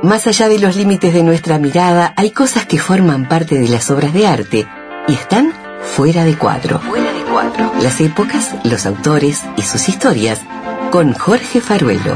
Más allá de los límites de nuestra mirada, hay cosas que forman parte de las obras de arte y están fuera de cuadro. Las épocas, los autores y sus historias, con Jorge Faruelo.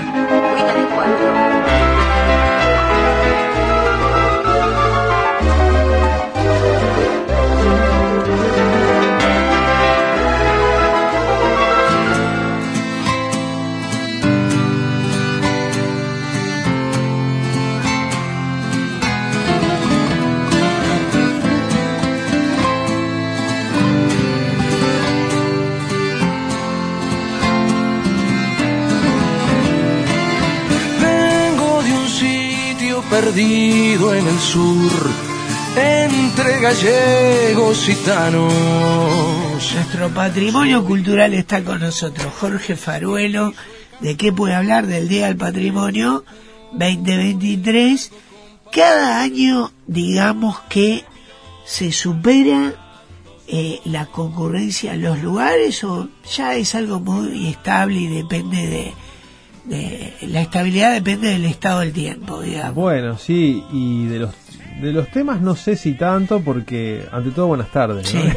Perdido en el sur, entre gallegos y gitanos. Nuestro patrimonio cultural está con nosotros, Jorge Faruelo. ¿De qué puede hablar? Del Día del Patrimonio 2023. Cada año, digamos que se supera la concurrencia en los lugares, o ya es algo muy estable y depende de la estabilidad, depende del estado del tiempo, digamos. Bueno, sí, y de los temas no sé si tanto, porque ante todo buenas tardes, ¿no?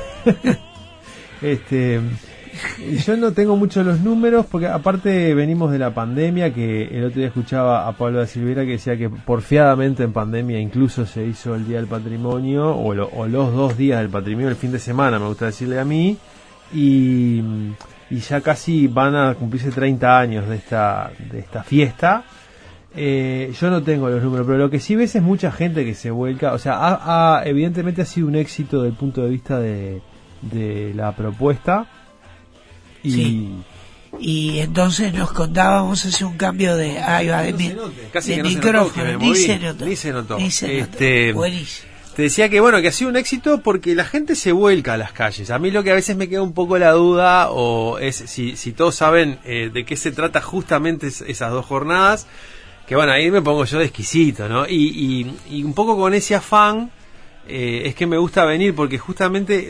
Sí. Yo no tengo mucho los números, porque aparte venimos de la pandemia, que el otro día escuchaba a Pablo da Silveira que decía que porfiadamente en pandemia incluso se hizo el Día del Patrimonio, o los 2 días del patrimonio, el fin de semana, me gusta decirle a mí, y ya casi van a cumplirse 30 años de esta fiesta. Yo no tengo los números, pero lo que sí ves es mucha gente que se vuelca. O sea, evidentemente ha sido un éxito desde el punto de vista de la propuesta. Sí. Y entonces nos contábamos, hace un cambio de micrófono. Ni se notó. Buenísimo. Te decía que bueno, que ha sido un éxito porque la gente se vuelca a las calles. A mí lo que a veces me queda un poco la duda, o es si todos saben de qué se trata justamente esas 2 jornadas, que bueno, ahí me pongo yo de exquisito, ¿no? Y un poco con ese afán es que me gusta venir, porque justamente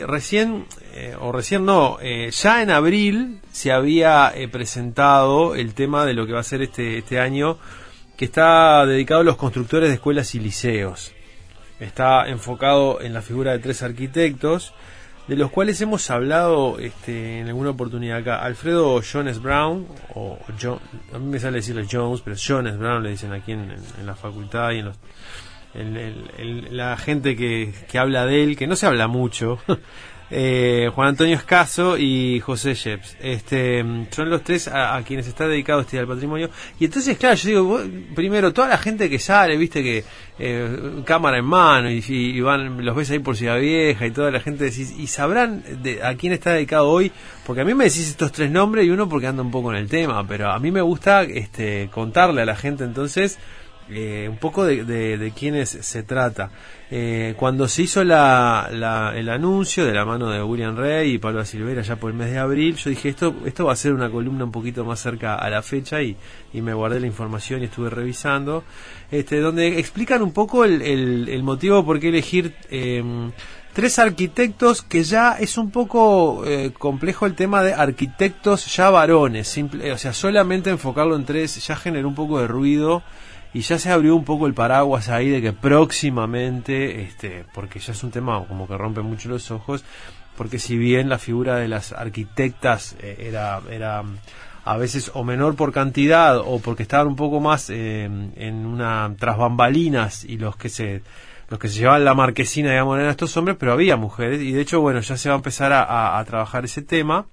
ya en abril se había presentado el tema de lo que va a ser este año, que está dedicado a los constructores de escuelas y liceos. Está enfocado en la figura de 3 arquitectos, de los cuales hemos hablado en alguna oportunidad acá. Alfredo Jones Brown, o John, a mí me sale decirle Jones, pero Jones Brown le dicen aquí en la facultad y en la gente que habla de él, que no se habla mucho. Juan Antonio Escaso y José Sheps, son los 3 a quienes está dedicado este Día del Patrimonio. Y entonces, claro, yo digo, primero, toda la gente que sale, viste, que cámara en mano y van, los ves ahí por Ciudad Vieja, y toda la gente decís, y sabrán a quién está dedicado hoy, porque a mí me decís estos 3 nombres, y uno porque anda un poco en el tema, pero a mí me gusta contarle a la gente entonces un poco de quiénes se trata. Cuando se hizo el anuncio de la mano de William Rey y Pablo da Silveira ya por el mes de abril, yo dije, esto va a ser una columna un poquito más cerca a la fecha, y me guardé la información y estuve revisando, donde explican un poco el motivo por qué elegir 3 arquitectos, que ya es un poco complejo el tema de arquitectos ya varones, o sea, solamente enfocarlo en 3 ya generó un poco de ruido. Y ya se abrió un poco el paraguas ahí de que próximamente, porque ya es un tema como que rompe mucho los ojos, porque si bien la figura de las arquitectas era a veces o menor por cantidad, o porque estaban un poco más en una tras bambalinas, y los que se llevaban la marquesina, digamos, eran estos hombres, pero había mujeres, y de hecho, bueno, ya se va a empezar a trabajar ese tema.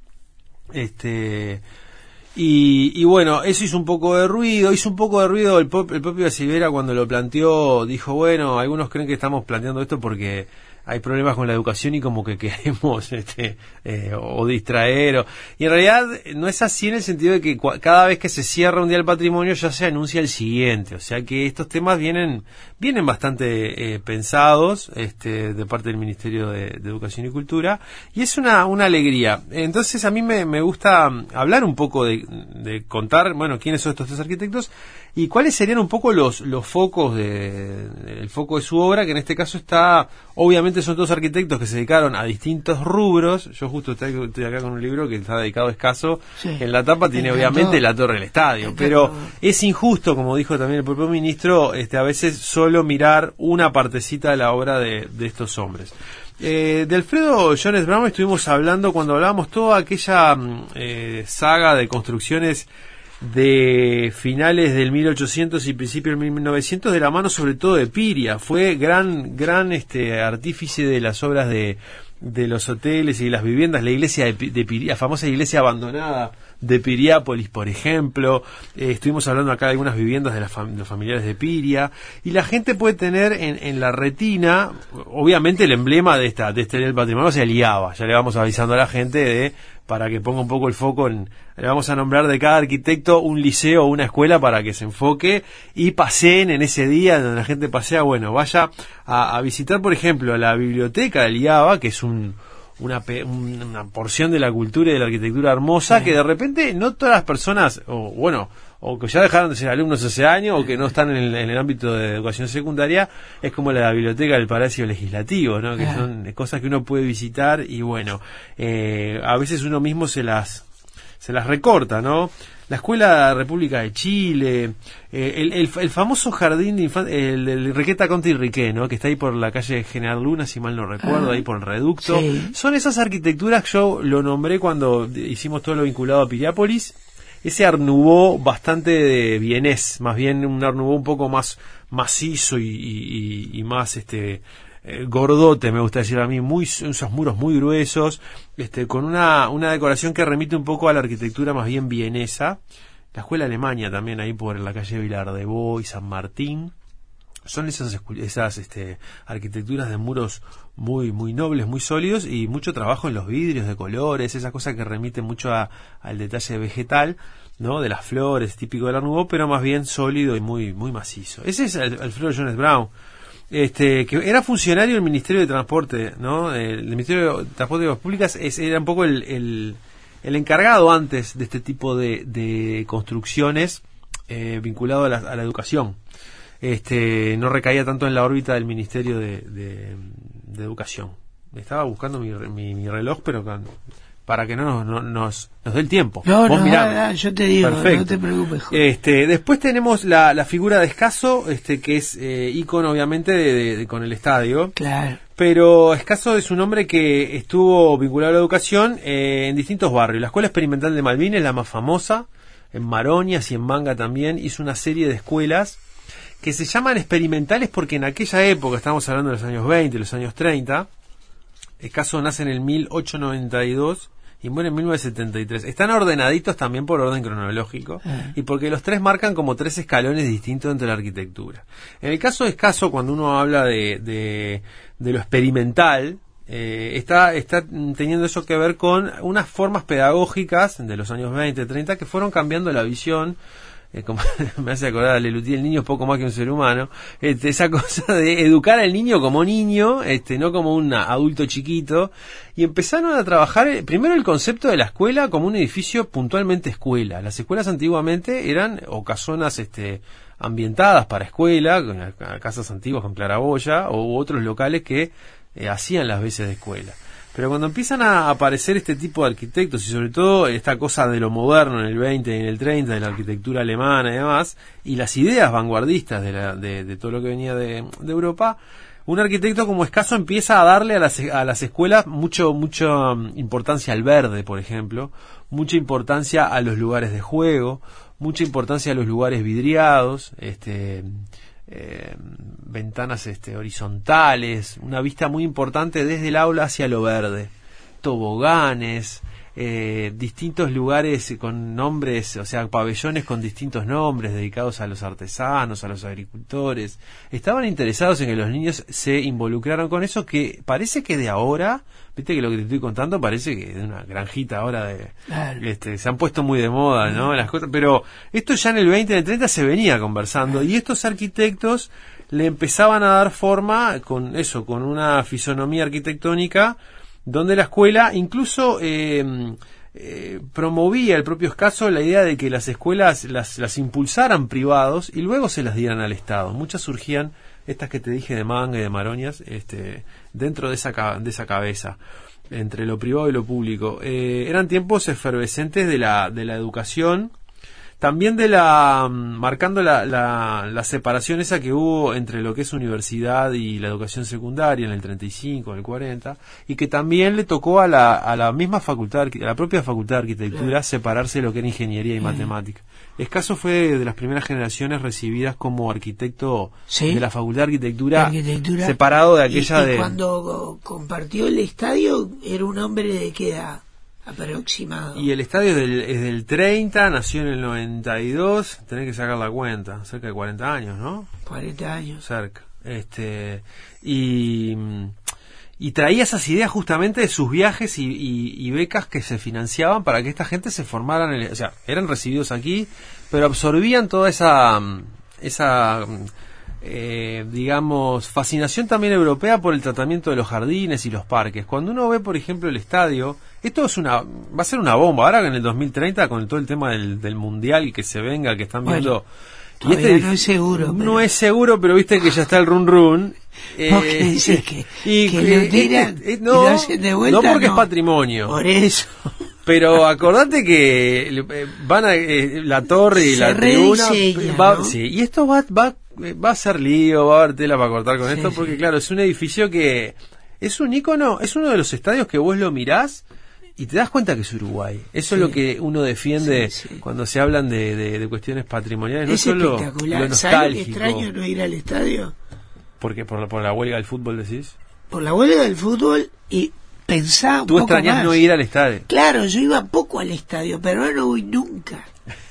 Y bueno, eso hizo un poco de ruido el propio da Silveira cuando lo planteó, dijo, bueno, algunos creen que estamos planteando esto porque hay problemas con la educación y como que queremos o distraer, y en realidad no es así, en el sentido de que cada vez que se cierra un Día del Patrimonio ya se anuncia el siguiente, o sea que estos temas vienen bastante pensados de parte del Ministerio de Educación y Cultura, y es una alegría. Entonces a mí me gusta hablar un poco de contar, bueno, quiénes son estos 3 arquitectos y cuáles serían un poco los focos el foco de su obra, que en este caso está obviamente Obviamente son todos arquitectos que se dedicaron a distintos rubros. Yo justo estoy acá con un libro que está dedicado a Escaso. Sí. En la tapa tiene obviamente la torre del estadio, pero es injusto, como dijo también el propio ministro, a veces solo mirar una partecita de la obra de estos hombres. De Alfredo Jones Brown estuvimos hablando cuando hablábamos toda aquella saga de construcciones de finales del 1800 y principios del 1900, de la mano sobre todo de Piria. Fue gran artífice de las obras de los hoteles y las viviendas, la iglesia de Piria, la famosa iglesia abandonada de Piriápolis, por ejemplo. Estuvimos hablando acá de algunas viviendas de los familiares de Piria, y la gente puede tener en la retina, obviamente, el emblema de este del patrimonio se liaba. Ya le vamos avisando a la gente para que ponga un poco el foco le vamos a nombrar de cada arquitecto un liceo o una escuela para que se enfoque y paseen en ese día donde la gente pasea. Bueno, vaya a visitar, por ejemplo, la biblioteca del IABA, que es una porción de la cultura y de la arquitectura hermosa, que de repente no todas las personas, o que ya dejaron de ser alumnos hace años, o que no están en el ámbito de educación secundaria, es como la biblioteca del Palacio Legislativo, ¿no? Que son cosas que uno puede visitar y bueno, a veces uno mismo se las recorta, ¿no? La Escuela República de Chile, el famoso jardín de el Requeta Conti Riqué, ¿no? Que está ahí por la calle General Luna, si mal no recuerdo, ahí por el Reducto. Sí. Son esas arquitecturas que yo lo nombré cuando hicimos todo lo vinculado a Piriápolis. Ese Art Nouveau bastante vienés, más bien un Art Nouveau un poco más macizo y más gordote, me gusta decir a mí, esos muros muy gruesos, con una decoración que remite un poco a la arquitectura más bien vienesa. La escuela alemana también ahí por la calle Vilar de Bo y San Martín. Son esas arquitecturas de muros muy muy nobles, muy sólidos, y mucho trabajo en los vidrios de colores, esa cosa que remite mucho al detalle vegetal, ¿no? De las flores, típico del Art Nouveau, pero más bien sólido y muy muy macizo. Ese es Alfredo Jones Brown. Que era funcionario del Ministerio de Transporte, ¿no? El Ministerio de Transporte y Obras Públicas era un poco el encargado antes de este tipo de construcciones vinculado a la educación. No recaía tanto en la órbita del Ministerio de Educación. Estaba buscando mi reloj, pero para que no nos dé el tiempo. No, yo te digo, perfecto. No te preocupes. Después tenemos la figura de Escaso, que es ícono obviamente con el estadio. Claro. Pero Escaso es un hombre que estuvo vinculado a la educación en distintos barrios. La Escuela Experimental de Malvines, la más famosa, en Maronias y en Manga también, hizo una serie de escuelas que se llaman experimentales porque en aquella época, estamos hablando de los años 20, los años 30, Escaso nace en el 1892 y muere en 1973. Están ordenaditos también por orden cronológico y porque los tres marcan como tres escalones distintos entre la arquitectura. En el caso de Escaso, cuando uno habla de lo experimental, está teniendo eso que ver con unas formas pedagógicas de los años 20, 30 que fueron cambiando la visión. Como me hace acordar a Lelutier, el niño es poco más que un ser humano, esa cosa de educar al niño como niño, no como un adulto chiquito, y empezaron a trabajar primero el concepto de la escuela como un edificio puntualmente escuela. Las escuelas antiguamente eran o casonas ambientadas para escuela, con casas antiguas con claraboya, o otros locales que hacían las veces de escuela. Pero cuando empiezan a aparecer este tipo de arquitectos, y sobre todo esta cosa de lo moderno en el 20 y en el 30, de la arquitectura alemana y demás, y las ideas vanguardistas de todo lo que venía de Europa, un arquitecto como Escaso empieza a darle a las escuelas mucha importancia al verde, por ejemplo, mucha importancia a los lugares de juego, mucha importancia a los lugares vidriados, ventanas horizontales, una vista muy importante desde el aula hacia lo verde, toboganes, distintos lugares con nombres, o sea, pabellones con distintos nombres dedicados a los artesanos, a los agricultores. Estaban interesados en que los niños se involucraran con eso, que parece que de ahora, viste que lo que te estoy contando parece que de una granjita ahora claro. Se han puesto muy de moda, ¿no? Las cosas, pero esto ya en el 20, en el 30 se venía conversando, y estos arquitectos le empezaban a dar forma con una fisonomía arquitectónica donde la escuela incluso promovía el propio Escaso la idea de que las escuelas las impulsaran privados y luego se las dieran al Estado. Muchas surgían, estas que te dije de Manga y de Maroñas, dentro de esa cabeza, entre lo privado y lo público. Eran tiempos efervescentes de la educación, también marcando la separación esa que hubo entre lo que es universidad y la educación secundaria en el 35, en el 40, y que también le tocó a la misma facultad, a la propia facultad de arquitectura, separarse de lo que era ingeniería y matemática. Escaso fue de las primeras generaciones recibidas como arquitecto de la facultad de arquitectura, separado de aquella y cuando compartió el estadio, era un hombre de qué edad aproximado. Y el estadio es del 30, nació en el 92, tenés que sacar la cuenta, cerca de 40 años, ¿no? 40 años. Cerca. Y traía esas ideas justamente de sus viajes y becas que se financiaban para que esta gente se formaran, o sea, eran recibidos aquí, pero absorbían toda esa digamos, fascinación también europea por el tratamiento de los jardines y los parques. Cuando uno ve, por ejemplo, el estadio, esto va a ser una bomba. Ahora en el 2030, con todo el tema del mundial que se venga, que están viendo... Y no es seguro. No es seguro, pero viste que ya está el run run. ¿Vos qué decís que lo tiran y lo hacen de vuelta? No, porque es patrimonio. Por eso. Pero acordate que van a la torre y la tribuna ¿no? Sí, y esto va a ser lío, va a haber tela para cortar con esto, porque claro, es un edificio que es un ícono, es uno de los estadios que vos lo mirás y te das cuenta que es Uruguay. Eso es lo que uno defiende cuando se hablan de cuestiones patrimoniales. Es no solo espectacular. Lo ¿Sabes nostálgico. qué extraño no ir al estadio? ¿Por qué? ¿Por la huelga del fútbol decís? Por la huelga del fútbol y pensaba un ¿Tú poco extrañas más. no ir al estadio? Claro, yo iba poco al estadio, pero ahora no voy nunca.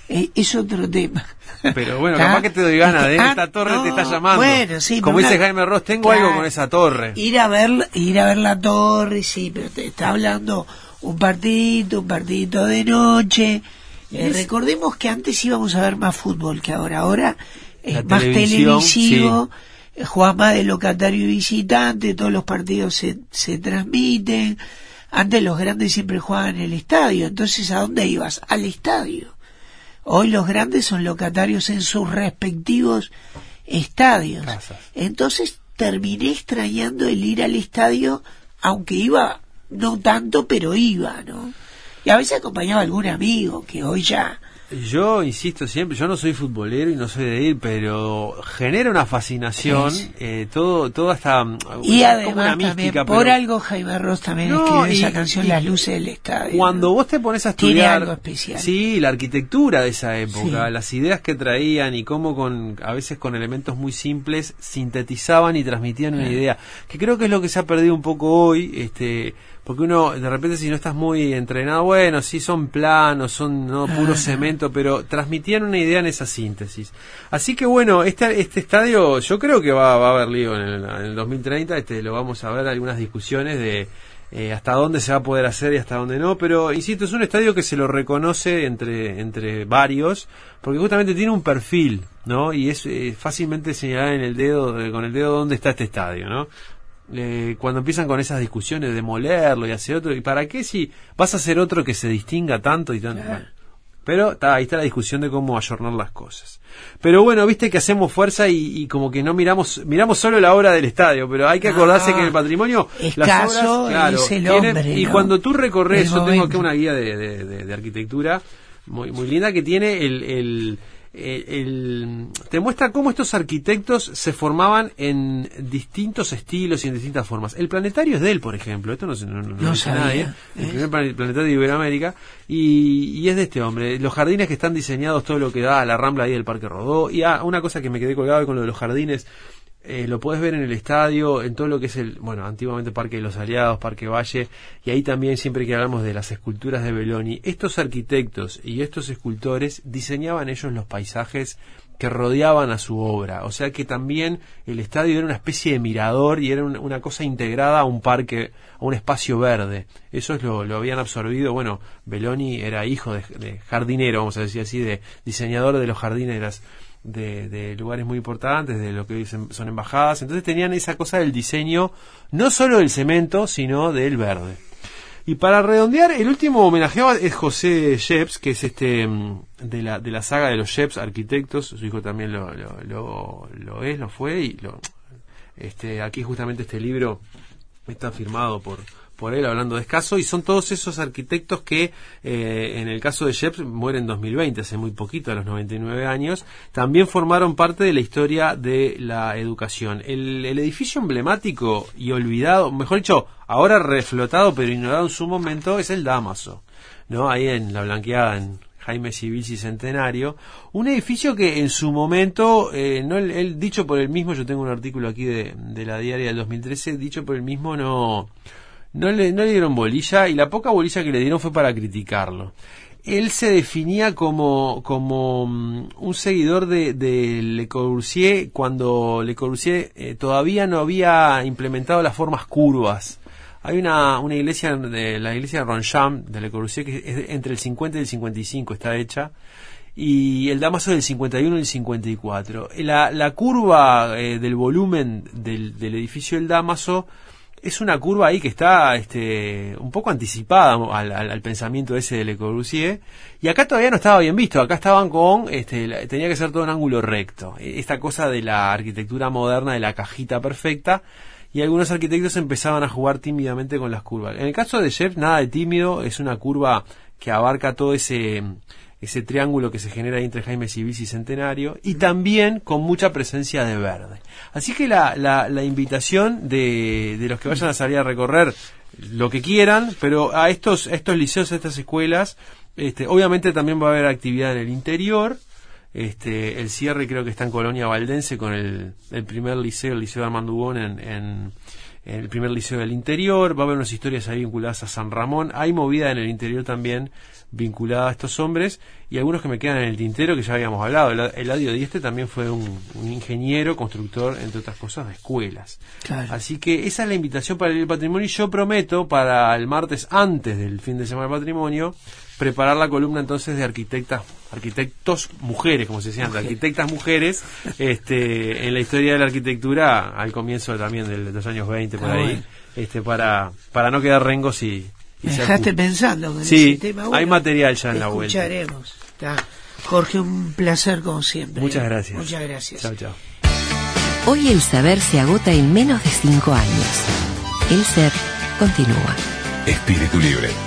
Es otro tema. Pero bueno, capaz que te doy ganas de esta torre te está llamando. Bueno, sí, como dice Jaime Ross, tengo algo con esa torre. Ir a ver la torre, sí, pero te está hablando un partidito de noche. Recordemos que antes íbamos a ver más fútbol que ahora. Ahora es más televisivo, juega más de locatario y visitante, todos los partidos se transmiten. Antes los grandes siempre jugaban en el estadio, entonces ¿a dónde ibas? Al estadio. Hoy los grandes son locatarios en sus respectivos estadios. Casas. Entonces terminé extrañando el ir al estadio, aunque iba no tanto, pero iba, ¿no? Y a veces acompañaba a algún amigo, que hoy ya... Yo insisto siempre, yo no soy futbolero y no soy de ir, pero genera una fascinación, toda esta... Y además como una mística, por algo Jaime Ross también escribió esa canción, Las luces del estadio. Cuando vos te pones a estudiar... Tiene algo especial. Sí, la arquitectura de esa época, las ideas que traían y cómo a veces con elementos muy simples sintetizaban y transmitían una idea, que creo que es lo que se ha perdido un poco hoy, porque uno, de repente, si no estás muy entrenado, bueno, sí son planos, son puro cemento, pero transmitían una idea en esa síntesis. Así que bueno, este estadio, yo creo que va a haber lío en el 2030, lo vamos a ver, algunas discusiones de hasta dónde se va a poder hacer y hasta dónde no, pero insisto, es un estadio que se lo reconoce entre varios, porque justamente tiene un perfil, ¿no? Y es fácilmente señalar con el dedo dónde está este estadio, ¿no? Cuando empiezan con esas discusiones de demolerlo y hacer otro, ¿y para qué si vas a hacer otro que se distinga tanto y tanto? Bueno, pero ahí está la discusión de cómo ayornar las cosas. Pero bueno, viste que hacemos fuerza y como que no miramos solo la obra del estadio, pero hay que acordarse que en el patrimonio las obras, claro, es el hombre, y ¿no? cuando tú recorres, yo tengo aquí una guía de arquitectura muy linda que tiene te muestra cómo estos arquitectos se formaban en distintos estilos y en distintas formas. El planetario es de él, por ejemplo. Esto no dice nadie. El primer planetario de Iberoamérica. Y es de este hombre. Los jardines que están diseñados, todo lo que da a la rambla ahí del Parque Rodó. Y una cosa que me quedé colgado con lo de los jardines. Lo podés ver en el estadio, en todo lo que es antiguamente Parque de los Aliados, Parque Valle, y ahí también siempre que hablamos de las esculturas de Belloni, estos arquitectos y estos escultores diseñaban ellos los paisajes que rodeaban a su obra, o sea que también el estadio era una especie de mirador y era una cosa integrada a un parque, a un espacio verde. Eso lo habían absorbido. Bueno, Belloni era hijo de jardinero, vamos a decir así, de diseñador de los jardines de lugares muy importantes, de lo que hoy son embajadas. Entonces tenían esa cosa del diseño, no solo del cemento, sino del verde. Y para redondear, el último homenajeado es José Sheps, que es de la saga de los Sheps, arquitectos. Su hijo también lo fue, y aquí justamente este libro está firmado por él, hablando de Escaso, y son todos esos arquitectos que, en el caso de Sheps, muere en 2020, hace muy poquito, a los 99 años, también formaron parte de la historia de la educación. El edificio emblemático y olvidado, mejor dicho, ahora reflotado pero ignorado en su momento, es el Dámaso, ¿no? Ahí en La Blanqueada, en Jaime Civils y Centenario, un edificio que en su momento, él dicho por él mismo, yo tengo un artículo aquí de la diaria del 2013, dicho por él mismo, no le dieron bolilla, y la poca bolilla que le dieron fue para criticarlo. Él se definía como un seguidor de Le Corbusier cuando Le Corbusier todavía no había implementado las formas curvas. Hay una iglesia, la iglesia de Roncham de Le Corbusier, que es entre el 50 y el 55 está hecha, y el Dámaso del 51 y el 54. La curva del volumen del edificio del Dámaso es una curva ahí que está un poco anticipada al pensamiento ese de Le Corbusier, y acá todavía no estaba bien visto. Acá estaban tenía que ser todo en ángulo recto, esta cosa de la arquitectura moderna de la cajita perfecta, y algunos arquitectos empezaban a jugar tímidamente con las curvas. En el caso de Sheps, nada de tímido, es una curva que abarca todo ese triángulo que se genera ahí entre Jaime Civils y Centenario, y también con mucha presencia de verde. Así que la invitación de los que vayan a salir a recorrer lo que quieran, pero a estos liceos, a estas escuelas, obviamente también va a haber actividad en el interior. El cierre creo que está en Colonia Valdense con el primer liceo, el Liceo de Armando Ubón, en el primer liceo del interior. Va a haber unas historias ahí vinculadas a San Ramón. Hay movida en el interior también vinculada a estos hombres, y algunos que me quedan en el tintero que ya habíamos hablado. Eladio Dieste también fue un ingeniero, constructor, entre otras cosas, de escuelas. Claro. Así que esa es la invitación para el patrimonio, y yo prometo para el martes, antes del fin de semana del patrimonio, preparar la columna entonces de arquitectos mujeres, como se decía antes, arquitectas mujeres, en la historia de la arquitectura al comienzo también de los años 20 por ahí, bueno. para no quedar rengos y me dejaste pensando con sí, ese tema. Bueno, hay material ya en la vuelta. Escucharemos. Jorge, un placer como siempre. Muchas gracias. Muchas gracias. Chao, chao. Hoy el saber se agota en menos de 5 años. El ser continúa. Espíritu Libre.